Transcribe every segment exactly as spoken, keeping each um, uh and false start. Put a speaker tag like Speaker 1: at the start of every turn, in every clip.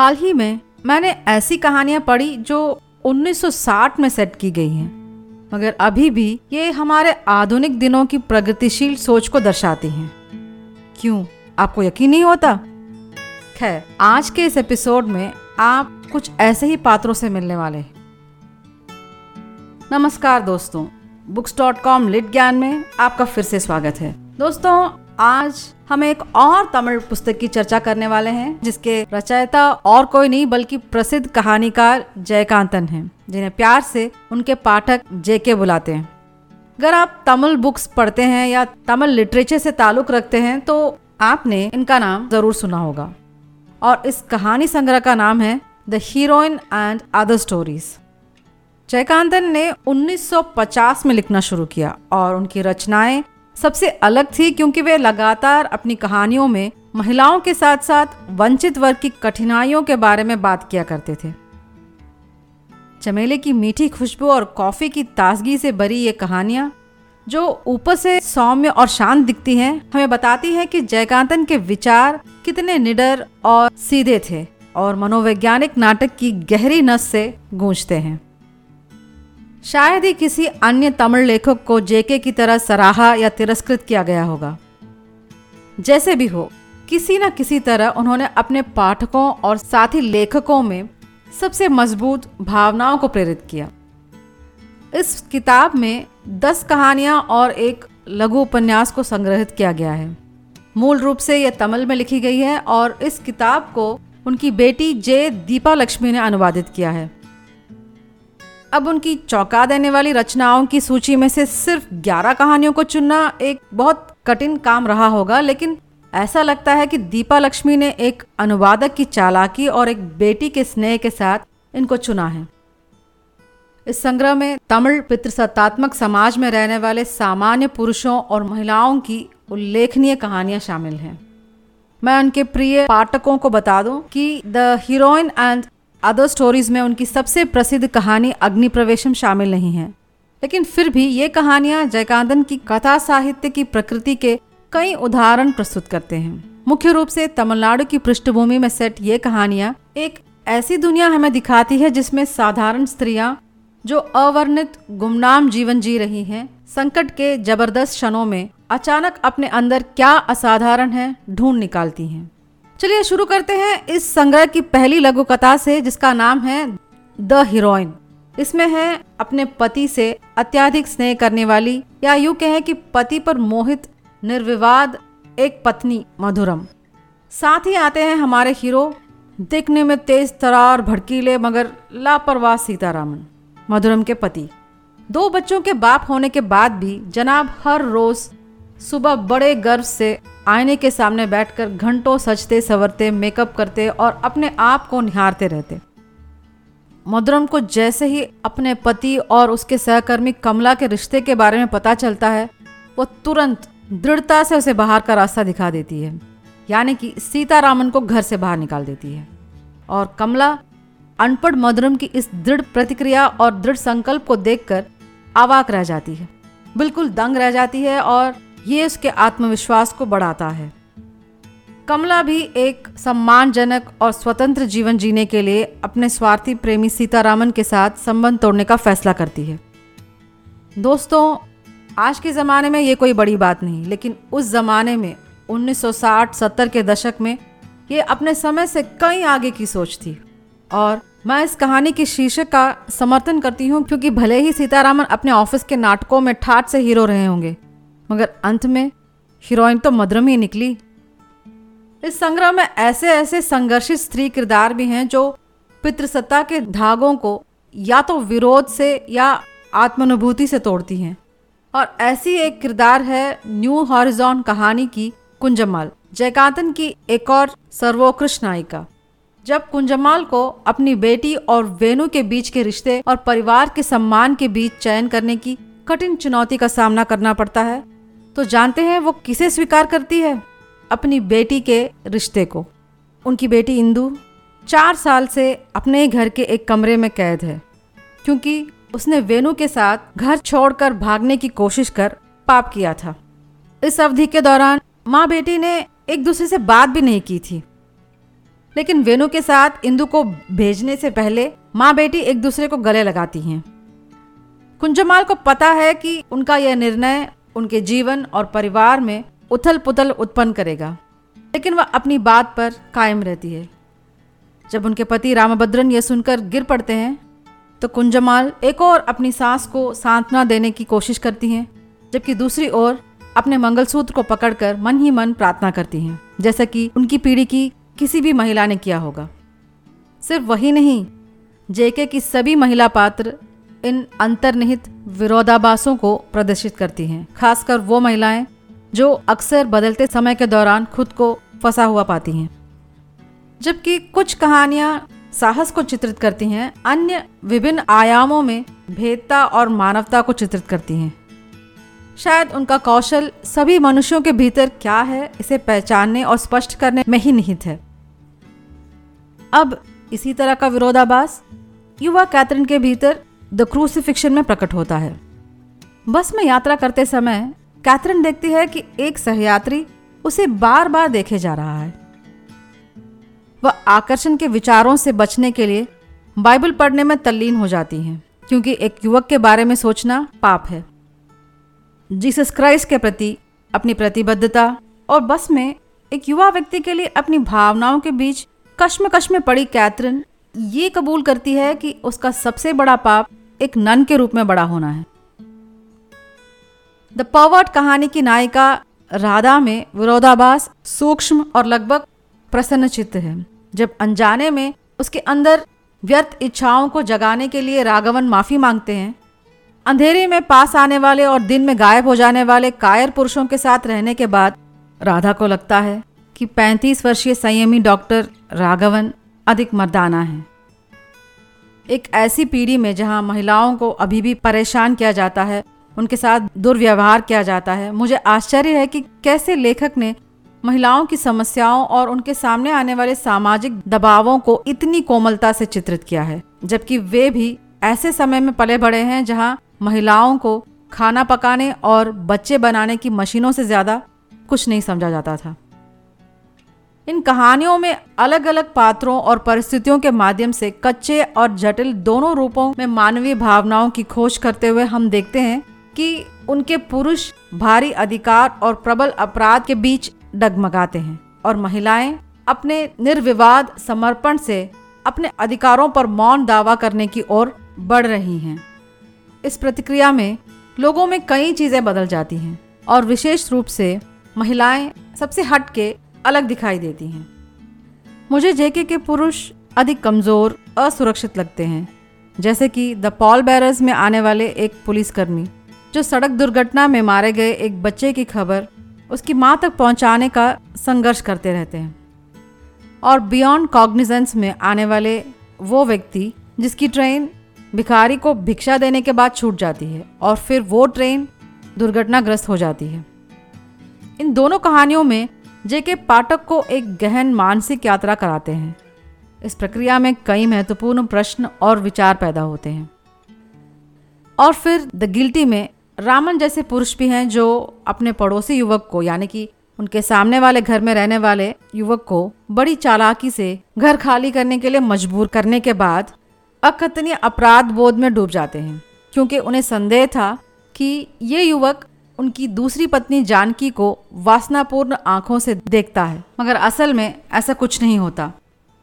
Speaker 1: हाल ही में मैंने ऐसी कहानियां पढ़ी जो उन्नीस सौ साठ में सेट की गई हैं, मगर अभी भी ये हमारे आधुनिक दिनों की प्रगतिशील सोच को दर्शाती हैं। क्यों, आपको यकीन नहीं होता? खैर, आज के इस एपिसोड में आप कुछ ऐसे ही पात्रों से मिलने वाले हैं। नमस्कार दोस्तों, बुक्स डॉट कॉम लिट ज्ञान में आपका फिर से स्वागत है। दोस्तों, आज हम एक और तमिल पुस्तक की चर्चा करने वाले हैं जिसके रचयिता और कोई नहीं बल्कि प्रसिद्ध कहानीकार जयकांतन हैं, जिन्हें प्यार से उनके पाठक जेके बुलाते हैं। अगर आप तमिल बुक्स पढ़ते हैं या तमिल लिटरेचर से ताल्लुक रखते हैं तो आपने इनका नाम जरूर सुना होगा, और इस कहानी संग्रह का नाम है the heroine and other stories. Jayakanthan ने उन्नीस सौ पचास में लिखना शुरू किया और उनकी रचनाएं सबसे अलग थी क्योंकि वे लगातार अपनी कहानियों में महिलाओं के साथ साथ वंचित वर्ग की कठिनाइयों के बारे में बात किया करते थे। चमेली की मीठी खुशबू और कॉफी की ताजगी से भरी ये कहानियां, जो ऊपर से सौम्य और शांत दिखती हैं, हमें बताती हैं कि जयकांतन के विचार कितने निडर और सीधे थे और मनोवैज्ञानिक नाटक की गहरी नस से गूंजते हैं। शायद ही किसी अन्य तमिल लेखक को जेके की तरह सराहा या तिरस्कृत किया गया होगा। जैसे भी हो, किसी न किसी तरह उन्होंने अपने पाठकों और साथी लेखकों में सबसे मजबूत भावनाओं को प्रेरित किया। इस किताब में दस कहानियां और एक लघु उपन्यास को संग्रहित किया गया है। मूल रूप से यह तमिल में लिखी गई है और इस किताब को उनकी बेटी जे दीपा लक्ष्मी ने अनुवादित किया है। अब उनकी चौंका देने वाली रचनाओं की सूची में से सिर्फ ग्यारह कहानियों को चुनना एक बहुत कठिन काम रहा होगा, लेकिन ऐसा लगता है कि दीपा लक्ष्मी ने एक अनुवादक की चालाकी और एक बेटी के स्नेह के साथ इनको चुना है। इस संग्रह में तमिल पितृसत्तात्मक समाज में रहने वाले सामान्य पुरुषों और महिलाओं की उल्लेखनीय कहानियां शामिल हैं। मैं उनके प्रिय पाठकों को बता दूं कि the heroine and other stories में उनकी सबसे प्रसिद्ध कहानी अग्नि प्रवेशम शामिल नहीं है, लेकिन फिर भी ये कहानियां जयकांतन की कथा साहित्य की प्रकृति के कई उदाहरण प्रस्तुत करते हैं। मुख्य रूप से तमिलनाडु की पृष्ठभूमि में सेट ये कहानियां एक ऐसी दुनिया हमें दिखाती है जिसमें साधारण स्त्रियां जो अवर्णित गुमनाम जीवन जी रही हैं, संकट के जबरदस्त क्षणों में अचानक अपने अंदर क्या असाधारण है ढूंढ निकालती हैं। चलिए शुरू करते हैं इस संग्रह की पहली लघु कथा से, जिसका नाम है द हीरोइन। इसमें है अपने पति से अत्यधिक स्नेह करने वाली, या यूं कहें कि पति पर मोहित निर्विवाद एक पत्नी मधुरम। साथ ही आते हैं हमारे हीरो, दिखने में तेज तरार भड़कीले मगर लापरवाह सीतारामन, मधुरम के पति। दो बच्चों के बाप होने के बाद भी जनाब हर रोज सुबह बड़े गर्व से आईने के सामने बैठकर घंटों सजते संवरते, मेकअप करते और अपने आप को निहारते रहते। मधुरम को जैसे ही अपने पति और उसके सहकर्मी कमला के रिश्ते के बारे में पता चलता है, वो तुरंत दृढ़ता से उसे बाहर का रास्ता दिखा देती है, यानी कि सीतारामन को घर से बाहर निकाल देती है। और कमला अनपढ़ मधुरम की इस दृढ़ प्रतिक्रिया और दृढ़ संकल्प को देखकर अवाक रह जाती है, बिल्कुल दंग रह जाती है, और ये उसके आत्मविश्वास को बढ़ाता है। कमला भी एक सम्मानजनक और स्वतंत्र जीवन जीने के लिए अपने स्वार्थी प्रेमी सीतारामन के साथ संबंध तोड़ने का फैसला करती है। दोस्तों, आज के ज़माने में ये कोई बड़ी बात नहीं, लेकिन उस ज़माने में उन्नीस सौ साठ सत्तर के दशक में ये अपने समय से कई आगे की सोच थी। और मैं इस कहानी की शीर्षक का समर्थन करती हूँ, क्योंकि भले ही सीतारामन अपने ऑफिस के नाटकों में ठाठ से हीरो रहे होंगे, मगर अंत में हीरोइन तो मधुरम ही निकली। इस संग्रह में ऐसे ऐसे संघर्षित स्त्री किरदार भी हैं जो पितृसत्ता के धागों को या तो विरोध से या आत्मानुभूति से तोड़ती हैं। और ऐसी एक किरदार है न्यू हॉरिजॉन कहानी की कुंजम्माल, जयकांतन की एक और सर्वोत्कृष्ट नायिका। जब कुंजम्माल को अपनी बेटी और वेणु के बीच के रिश्ते और परिवार के सम्मान के बीच चयन करने की कठिन चुनौती का सामना करना पड़ता है, तो जानते हैं वो किसे स्वीकार करती है? अपनी बेटी के रिश्ते को। उनकी बेटी इंदु चार साल से अपने घर के एक कमरे में कैद है, क्योंकि उसने वेणु के साथ घर छोड़कर भागने की कोशिश कर पाप किया था। इस अवधि के दौरान माँ बेटी ने एक दूसरे से बात भी नहीं की थी। लेकिन वेणु के साथ इंदु को भेजने से पहले माँ बेटी एक दूसरे को गले लगाती हैं। कुंजमाल को पता है कि उनका यह निर्णय उनके जीवन और परिवार में उथल पुथल उत्पन्न करेगा, लेकिन वह अपनी बात पर कायम रहती है। जब उनके पति रामभद्रन यह सुनकर गिर पड़ते हैं तो कुंजमाल एक और अपनी सास को सांत्वना देने की कोशिश करती हैं, जबकि दूसरी ओर अपने मंगलसूत्र को पकड़कर मन ही मन प्रार्थना करती हैं, जैसा कि उनकी पीढ़ी की किसी भी महिला ने किया होगा। सिर्फ वही नहीं, जेके की सभी महिला पात्र इन अंतर्निहित विरोधाभासों को प्रदर्शित करती हैं, खासकर वो महिलाएं जो अक्सर बदलते समय के दौरान खुद को फंसा हुआ पाती हैं। जबकि कुछ कहानियां साहस को चित्रित करती हैं, अन्य विभिन्न आयामों में भेदता और मानवता को चित्रित करती हैं। शायद उनका कौशल सभी मनुष्यों के भीतर क्या है इसे पहचानने और स्पष्ट करने में ही निहित है। अब इसी तरह का विरोधाभास युवा कैथरीन के भीतर द क्रूसिफिक्शन में प्रकट होता है। बस में यात्रा करते समय कैथरीन देखती है कि एक सहयात्री उसे बार बार देखे जा रहा है। वह आकर्षण के विचारों से बचने के लिए बाइबल पढ़ने में तल्लीन हो जाती हैं, क्योंकि एक युवक के बारे में सोचना पाप है। जीसस क्राइस्ट के प्रति अपनी प्रतिबद्धता और बस में एक युवा व्यक्ति के लिए अपनी भावनाओं के बीच कश्मकश में पड़ी कैथरीन ये कबूल करती है कि उसका सबसे बड़ा पाप एक नन के रूप में बड़ा होना है। द पर्वर्ट कहानी की नायिका राधा में विरोधाभास सूक्ष्म और लगभग प्रसन्नचित्त है। जब अनजाने में उसके अंदर व्यर्थ इच्छाओं को जगाने के लिए राघवन माफी मांगते हैं, अंधेरे में पास आने वाले और दिन में गायब हो जाने वाले कायर पुरुषों के साथ रहने के बाद राधा को लगता है कि पैंतीस वर्षीय संयमी डॉक्टर राघवन अधिक मर्दाना है। एक ऐसी पीढ़ी में जहां महिलाओं को अभी भी परेशान किया जाता है, उनके साथ दुर्व्यवहार किया जाता है, मुझे आश्चर्य है कि कैसे लेखक ने महिलाओं की समस्याओं और उनके सामने आने वाले सामाजिक दबावों को इतनी कोमलता से चित्रित किया है, जबकि वे भी ऐसे समय में पले बढ़े हैं जहां महिलाओं को खाना पकाने और बच्चे बनाने की मशीनों से ज्यादा कुछ नहीं समझा जाता था। इन कहानियों में अलग अलग पात्रों और परिस्थितियों के माध्यम से कच्चे और जटिल दोनों रूपों में मानवीय भावनाओं की खोज करते हुए हम देखते हैं कि उनके पुरुष भारी अधिकार और प्रबल अपराध के बीच डगमगाते हैं और महिलाएं अपने निर्विवाद समर्पण से अपने अधिकारों पर मौन दावा करने की ओर बढ़ रही हैं। इस प्रतिक्रिया में लोगों में कई चीजें बदल जाती हैं और विशेष रूप से महिलाएं सबसे हट के अलग दिखाई देती हैं। मुझे जेके के पुरुष अधिक कमजोर, असुरक्षित लगते हैं, जैसे कि द पॉल बैरर्स में आने वाले एक पुलिसकर्मी जो सड़क दुर्घटना में मारे गए एक बच्चे की खबर उसकी मां तक पहुंचाने का संघर्ष करते रहते हैं, और बियॉन्ड कॉग्निजेंस में आने वाले वो व्यक्ति जिसकी ट्रेन भिखारी को भिक्षा देने के बाद छूट जाती है और फिर वो ट्रेन दुर्घटनाग्रस्त हो जाती है। इन दोनों कहानियों में जेके पाठक को एक गहन मानसिक यात्रा कराते हैं। इस प्रक्रिया में कई महत्वपूर्ण प्रश्न और विचार पैदा होते हैं। और फिर द गिल्टी में रामन जैसे पुरुष भी हैं जो अपने पड़ोसी युवक को, यानी कि उनके सामने वाले घर में रहने वाले युवक को बड़ी चालाकी से घर खाली करने के लिए मजबूर करने के बाद अकथनीय अपराध बोध में डूब जाते हैं, क्योंकि उन्हें संदेह था कि ये युवक उनकी दूसरी पत्नी जानकी को वासनापूर्ण आंखों से देखता है, मगर असल में ऐसा कुछ नहीं होता।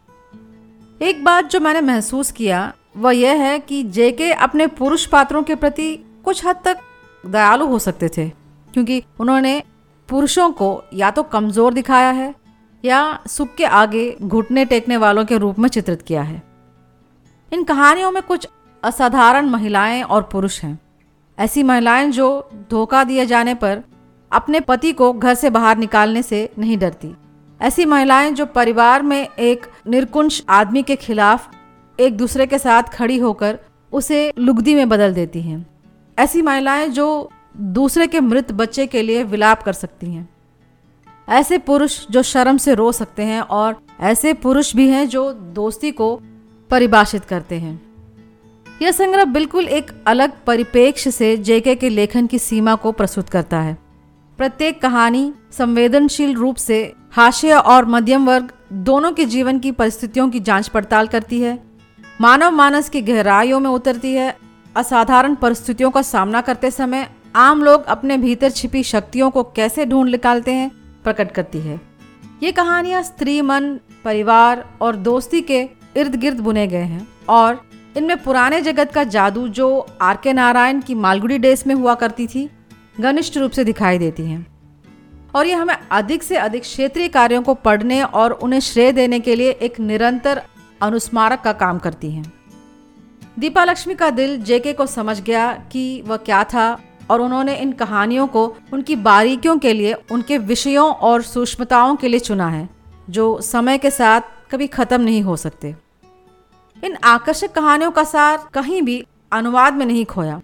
Speaker 1: एक बात जो मैंने महसूस किया वह यह है कि जेके अपने पुरुष पात्रों के प्रति कुछ हद तक दयालु हो सकते थे, क्योंकि उन्होंने पुरुषों को या तो कमजोर दिखाया है या सुख के आगे घुटने टेकने वालों के रूप में चित्रित किया है। इन कहानियों में कुछ असाधारण महिलाएं और पुरुष हैं। ऐसी महिलाएं जो धोखा दिए जाने पर अपने पति को घर से बाहर निकालने से नहीं डरती। ऐसी महिलाएं जो परिवार में एक निरकुंश आदमी के खिलाफ एक दूसरे के साथ खड़ी होकर उसे लुगदी में बदल देती हैं। ऐसी महिलाएं जो दूसरे के मृत बच्चे के लिए विलाप कर सकती हैं। ऐसे पुरुष जो शर्म से रो सकते हैं, और ऐसे पुरुष भी हैं जो दोस्ती को परिभाषित करते हैं। यह संग्रह बिल्कुल एक अलग परिप्रेक्ष्य से जेके के लेखन की सीमा को प्रस्तुत करता है। प्रत्येक कहानी संवेदनशील रूप से हास्य और मध्यम वर्ग दोनों के जीवन की परिस्थितियों की जांच पड़ताल करती है, मानव मानस की गहराइयों में उतरती है। असाधारण परिस्थितियों का सामना करते समय आम लोग अपने भीतर छिपी शक्तियों को कैसे ढूंढ निकालते हैं, प्रकट करती है। ये कहानियाँ स्त्री मन, परिवार और दोस्ती के इर्द गिर्द बुने गए हैं और इनमें पुराने जगत का जादू जो आर के नारायण की मालगुडी डेज में हुआ करती थी, घनिष्ठ रूप से दिखाई देती हैं। और ये हमें अधिक से अधिक क्षेत्रीय कार्यों को पढ़ने और उन्हें श्रेय देने के लिए एक निरंतर अनुस्मारक का काम करती हैं। दीपा लक्ष्मी का दिल जेके को समझ गया कि वह क्या था और उन्होंने इन कहानियों को उनकी बारीकियों के लिए, उनके विषयों और सूक्ष्मताओं के लिए चुना है जो समय के साथ कभी खत्म नहीं हो सकते। इन आकर्षक कहानियों का सार कहीं भी अनुवाद में नहीं खोया।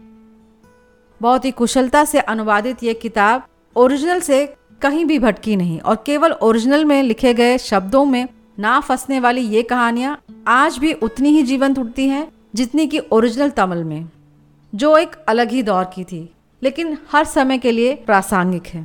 Speaker 1: बहुत ही कुशलता से अनुवादित ये किताब ओरिजिनल से कहीं भी भटकी नहीं और केवल ओरिजिनल में लिखे गए शब्दों में ना फंसने वाली ये कहानियाँ आज भी उतनी ही जीवंत उठती हैं जितनी कि ओरिजिनल तमिल में, जो एक अलग ही दौर की थी लेकिन हर समय के लिए प्रासंगिक है।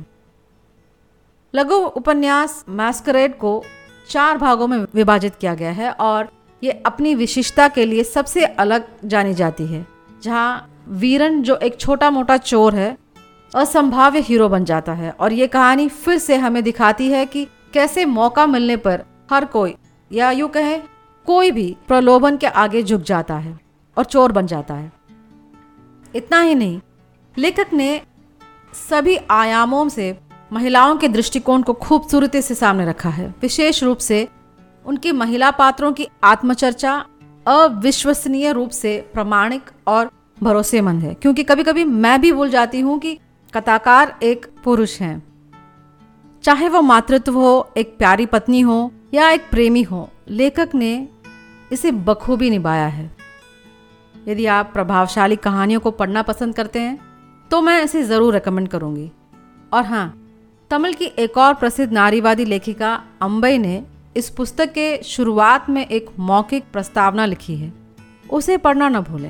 Speaker 1: लघु उपन्यास मैस्करेड को चार भागों में विभाजित किया गया है और ये अपनी विशिष्टता के लिए सबसे अलग जानी जाती है, जहाँ वीरन जो एक छोटा मोटा चोर है असंभाव्य हीरो बन जाता है। और ये कहानी फिर से हमें दिखाती है कि कैसे मौका मिलने पर हर कोई, या यूँ कहें कोई भी, प्रलोभन के आगे झुक जाता है और चोर बन जाता है। इतना ही नहीं, लेखक ने सभी आयामों से महिलाओं के दृष्टिकोण को खूबसूरती से सामने रखा है। विशेष रूप से उनकी महिला पात्रों की आत्मचर्चा अविश्वसनीय रूप से प्रामाणिक और भरोसेमंद है, क्योंकि कभी कभी मैं भी भूल जाती हूँ कि कथाकार एक पुरुष हैं। चाहे वो मातृत्व हो, एक प्यारी पत्नी हो या एक प्रेमी हो, लेखक ने इसे बखूबी निभाया है। यदि आप प्रभावशाली कहानियों को पढ़ना पसंद करते हैं तो मैं इसे ज़रूर रेकमेंड करूँगी। और हाँ, तमिल की एक और प्रसिद्ध नारीवादी लेखिका अम्बई ने इस पुस्तक के शुरुआत में एक मौखिक प्रस्तावना लिखी है, उसे पढ़ना न भूलें।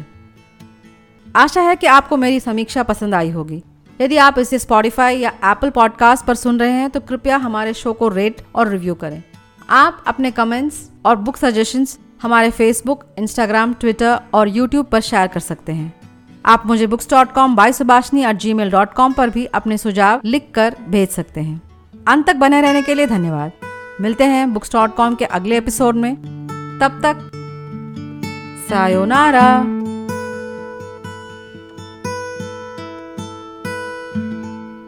Speaker 1: आशा है कि आपको मेरी समीक्षा पसंद आई होगी। यदि आप इसे स्पॉटिफाई या एप्पल पॉडकास्ट पर सुन रहे हैं तो कृपया हमारे शो को रेट और रिव्यू करें। आप अपने कमेंट्स और बुक सजेशंस हमारे फेसबुक, इंस्टाग्राम, ट्विटर और यूट्यूब पर शेयर कर सकते हैं। आप मुझे books dot com by Subhashini at Gmail dot com पर भी अपने सुझाव लिख कर भेज सकते हैं। अंत तक बने रहने के लिए धन्यवाद। मिलते हैं बुक्स डॉट कॉम के अगले एपिसोड में। तब तक सायोनारा।